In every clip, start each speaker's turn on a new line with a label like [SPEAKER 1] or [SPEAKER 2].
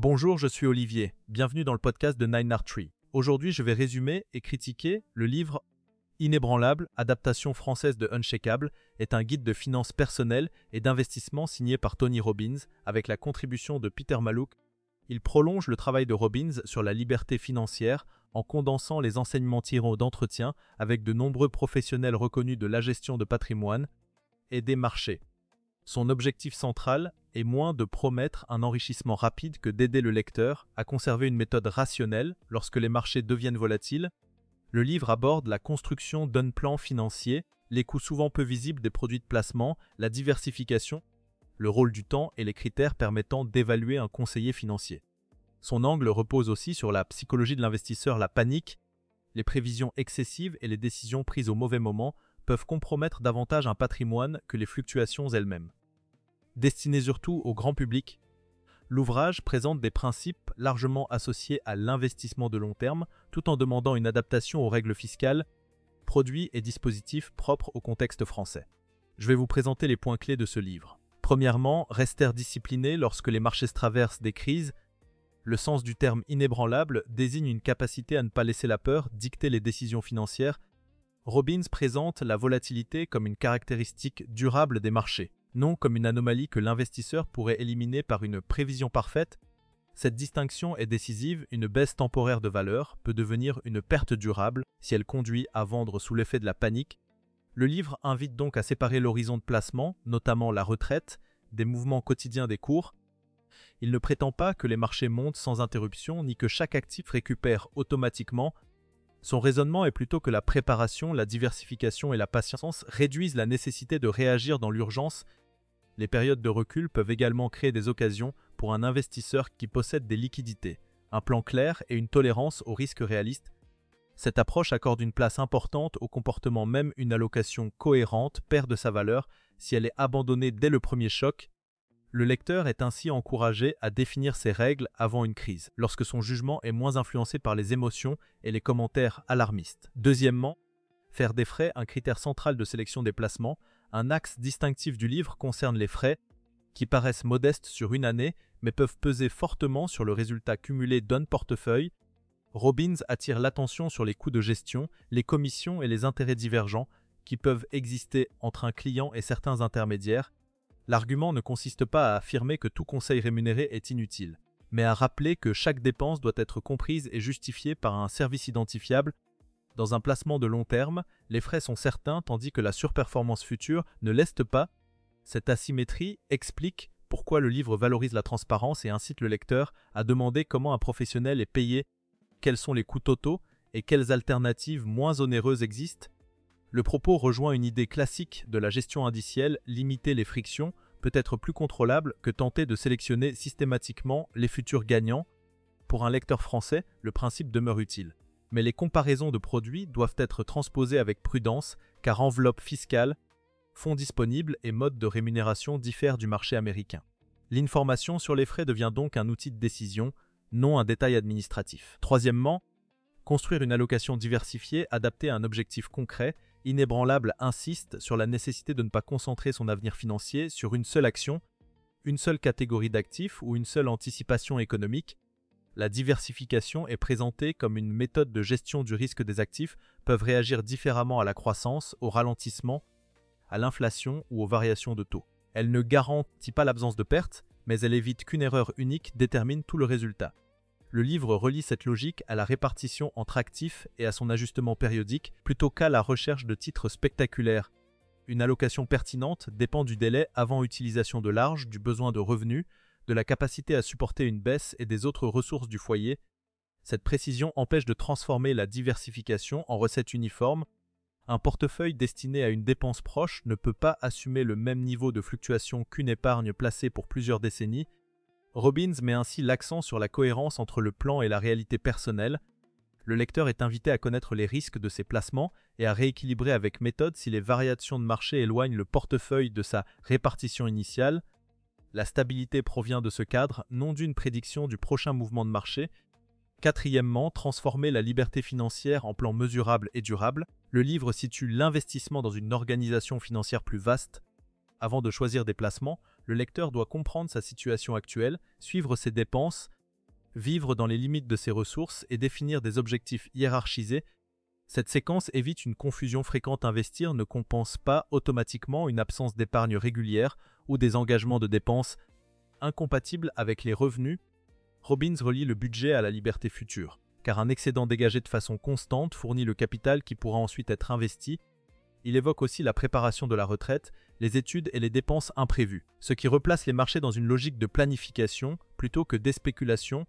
[SPEAKER 1] Bonjour, je suis Olivier. Bienvenue dans le podcast de Nine Art Tree. Aujourd'hui, je vais résumer et critiquer le livre Inébranlable, adaptation française de Unshakeable, est un guide de finances personnelles et d'investissement signé par Tony Robbins avec la contribution de Peter Mallouk. Il prolonge le travail de Robbins sur la liberté financière en condensant les enseignements tirés d'entretiens avec de nombreux professionnels reconnus de la gestion de patrimoine et des marchés. Son objectif central est moins de promettre un enrichissement rapide que d'aider le lecteur à conserver une méthode rationnelle lorsque les marchés deviennent volatiles. Le livre aborde la construction d'un plan financier, les coûts souvent peu visibles des produits de placement, la diversification, le rôle du temps et les critères permettant d'évaluer un conseiller financier. Son angle repose aussi sur la psychologie de l'investisseur, la panique, les prévisions excessives et les décisions prises au mauvais moment peuvent compromettre davantage un patrimoine que les fluctuations elles-mêmes. Destiné surtout au grand public, l'ouvrage présente des principes largement associés à l'investissement de long terme, tout en demandant une adaptation aux règles fiscales, produits et dispositifs propres au contexte français. Je vais vous présenter les points clés de ce livre. Premièrement, rester discipliné lorsque les marchés traversent des crises. Le sens du terme inébranlable désigne une capacité à ne pas laisser la peur dicter les décisions financières. Robbins présente la volatilité comme une caractéristique durable des marchés, non comme une anomalie que l'investisseur pourrait éliminer par une prévision parfaite. Cette distinction est décisive, une baisse temporaire de valeur peut devenir une perte durable si elle conduit à vendre sous l'effet de la panique. Le livre invite donc à séparer l'horizon de placement, notamment la retraite, des mouvements quotidiens des cours. Il ne prétend pas que les marchés montent sans interruption ni que chaque actif récupère automatiquement. Son raisonnement est plutôt que la préparation, la diversification et la patience réduisent la nécessité de réagir dans l'urgence. Les périodes de recul peuvent également créer des occasions pour un investisseur qui possède des liquidités, un plan clair et une tolérance aux risques réalistes. Cette approche accorde une place importante au comportement, même une allocation cohérente perd de sa valeur si elle est abandonnée dès le premier choc. Le lecteur est ainsi encouragé à définir ses règles avant une crise, lorsque son jugement est moins influencé par les émotions et les commentaires alarmistes. Deuxièmement, faire des frais un critère central de sélection des placements. Un axe distinctif du livre concerne les frais, qui paraissent modestes sur une année, mais peuvent peser fortement sur le résultat cumulé d'un portefeuille. Robbins attire l'attention sur les coûts de gestion, les commissions et les intérêts divergents qui peuvent exister entre un client et certains intermédiaires. L'argument ne consiste pas à affirmer que tout conseil rémunéré est inutile, mais à rappeler que chaque dépense doit être comprise et justifiée par un service identifiable. Dans un placement de long terme, les frais sont certains tandis que la surperformance future ne l'est pas. Cette asymétrie explique pourquoi le livre valorise la transparence et incite le lecteur à demander comment un professionnel est payé, quels sont les coûts totaux et quelles alternatives moins onéreuses existent. Le propos rejoint une idée classique de la gestion indicielle, limiter les frictions peut être plus contrôlable que tenter de sélectionner systématiquement les futurs gagnants. Pour un lecteur français, le principe demeure utile. Mais les comparaisons de produits doivent être transposées avec prudence car enveloppe fiscale, fonds disponibles et mode de rémunération diffèrent du marché américain. L'information sur les frais devient donc un outil de décision, non un détail administratif. Troisièmement, construire une allocation diversifiée adaptée à un objectif concret. Inébranlable insiste sur la nécessité de ne pas concentrer son avenir financier sur une seule action, une seule catégorie d'actifs ou une seule anticipation économique. La diversification est présentée comme une méthode de gestion du risque des actifs, peuvent réagir différemment à la croissance, au ralentissement, à l'inflation ou aux variations de taux. Elle ne garantit pas l'absence de pertes, mais elle évite qu'une erreur unique détermine tout le résultat. Le livre relie cette logique à la répartition entre actifs et à son ajustement périodique, plutôt qu'à la recherche de titres spectaculaires. Une allocation pertinente dépend du délai avant utilisation de l'argent, du besoin de revenus, de la capacité à supporter une baisse et des autres ressources du foyer. Cette précision empêche de transformer la diversification en recette uniforme. Un portefeuille destiné à une dépense proche ne peut pas assumer le même niveau de fluctuation qu'une épargne placée pour plusieurs décennies. Robbins met ainsi l'accent sur la cohérence entre le plan et la réalité personnelle. Le lecteur est invité à connaître les risques de ses placements et à rééquilibrer avec méthode si les variations de marché éloignent le portefeuille de sa répartition initiale. La stabilité provient de ce cadre, non d'une prédiction du prochain mouvement de marché. Quatrièmement, transformer la liberté financière en plan mesurable et durable. Le livre situe l'investissement dans une organisation financière plus vaste. Avant de choisir des placements, le lecteur doit comprendre sa situation actuelle, suivre ses dépenses, vivre dans les limites de ses ressources et définir des objectifs hiérarchisés. Cette séquence évite une confusion fréquente. Investir ne compense pas automatiquement une absence d'épargne régulière ou des engagements de dépenses incompatibles avec les revenus. Robbins relie le budget à la liberté future, car un excédent dégagé de façon constante fournit le capital qui pourra ensuite être investi. Il évoque aussi la préparation de la retraite, les études et les dépenses imprévues, ce qui replace les marchés dans une logique de planification plutôt que de spéculation.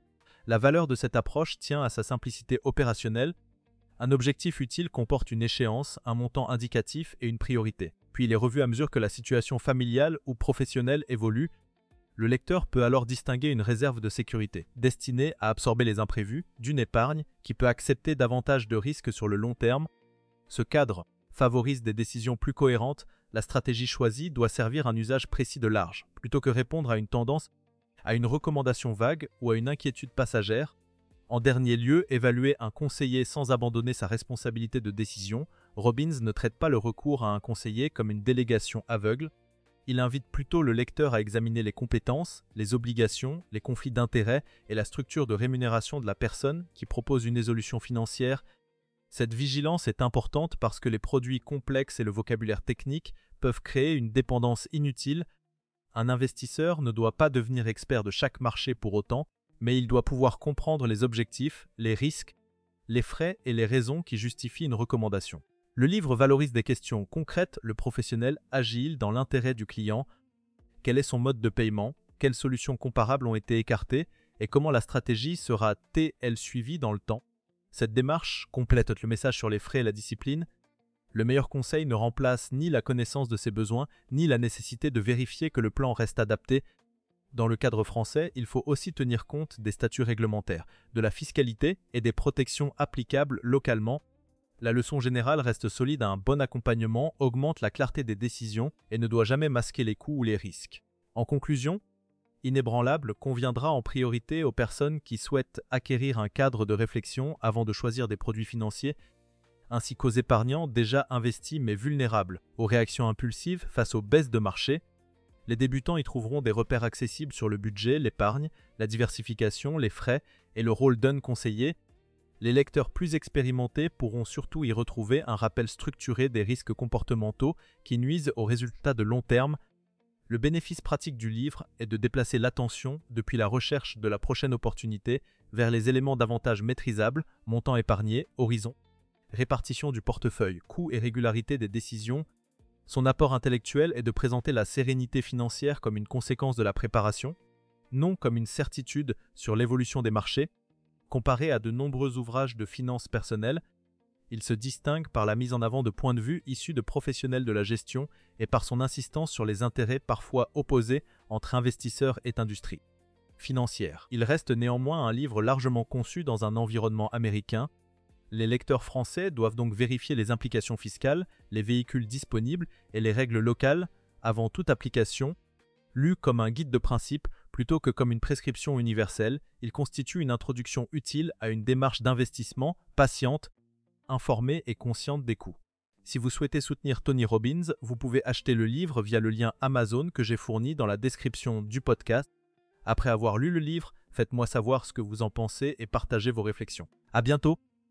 [SPEAKER 1] La valeur de cette approche tient à sa simplicité opérationnelle. Un objectif utile comporte une échéance, un montant indicatif et une priorité. Puis il est revu à mesure que la situation familiale ou professionnelle évolue. Le lecteur peut alors distinguer une réserve de sécurité, destinée à absorber les imprévus, d'une épargne qui peut accepter davantage de risques sur le long terme. Ce cadre favorise des décisions plus cohérentes. La stratégie choisie doit servir un usage précis de l'argent, plutôt que répondre à une tendance, à une recommandation vague ou à une inquiétude passagère. En dernier lieu, évaluer un conseiller sans abandonner sa responsabilité de décision. Robbins ne traite pas le recours à un conseiller comme une délégation aveugle. Il invite plutôt le lecteur à examiner les compétences, les obligations, les conflits d'intérêts et la structure de rémunération de la personne qui propose une résolution financière. Cette vigilance est importante parce que les produits complexes et le vocabulaire technique peuvent créer une dépendance inutile. Un investisseur ne doit pas devenir expert de chaque marché pour autant, mais il doit pouvoir comprendre les objectifs, les risques, les frais et les raisons qui justifient une recommandation. Le livre valorise des questions concrètes, le professionnel agile dans l'intérêt du client. Quel est son mode de paiement? Quelles solutions comparables ont été écartées? Et comment la stratégie sera-t-elle suivie dans le temps? Cette démarche complète le message sur les frais et la discipline. Le meilleur conseil ne remplace ni la connaissance de ses besoins, ni la nécessité de vérifier que le plan reste adapté. Dans le cadre français, il faut aussi tenir compte des statuts réglementaires, de la fiscalité et des protections applicables localement. La leçon générale reste solide. Un bon accompagnement augmente la clarté des décisions et ne doit jamais masquer les coûts ou les risques. En conclusion, Inébranlable conviendra en priorité aux personnes qui souhaitent acquérir un cadre de réflexion avant de choisir des produits financiers, ainsi qu'aux épargnants déjà investis mais vulnérables aux réactions impulsives face aux baisses de marché. Les débutants y trouveront des repères accessibles sur le budget, l'épargne, la diversification, les frais et le rôle d'un conseiller. Les lecteurs plus expérimentés pourront surtout y retrouver un rappel structuré des risques comportementaux qui nuisent aux résultats de long terme. Le bénéfice pratique du livre est de déplacer l'attention depuis la recherche de la prochaine opportunité vers les éléments davantage maîtrisables, montant épargné, horizon, répartition du portefeuille, coût et régularité des décisions. Son apport intellectuel est de présenter la sérénité financière comme une conséquence de la préparation, non comme une certitude sur l'évolution des marchés. Comparé à de nombreux ouvrages de finances personnelles, il se distingue par la mise en avant de points de vue issus de professionnels de la gestion et par son insistance sur les intérêts parfois opposés entre investisseurs et industrie financière. Il reste néanmoins un livre largement conçu dans un environnement américain. Les lecteurs français doivent donc vérifier les implications fiscales, les véhicules disponibles et les règles locales avant toute application. Lu comme un guide de principe plutôt que comme une prescription universelle, il constitue une introduction utile à une démarche d'investissement patiente, informée et consciente des coûts. Si vous souhaitez soutenir Tony Robbins, vous pouvez acheter le livre via le lien Amazon que j'ai fourni dans la description du podcast. Après avoir lu le livre, faites-moi savoir ce que vous en pensez et partagez vos réflexions. À bientôt!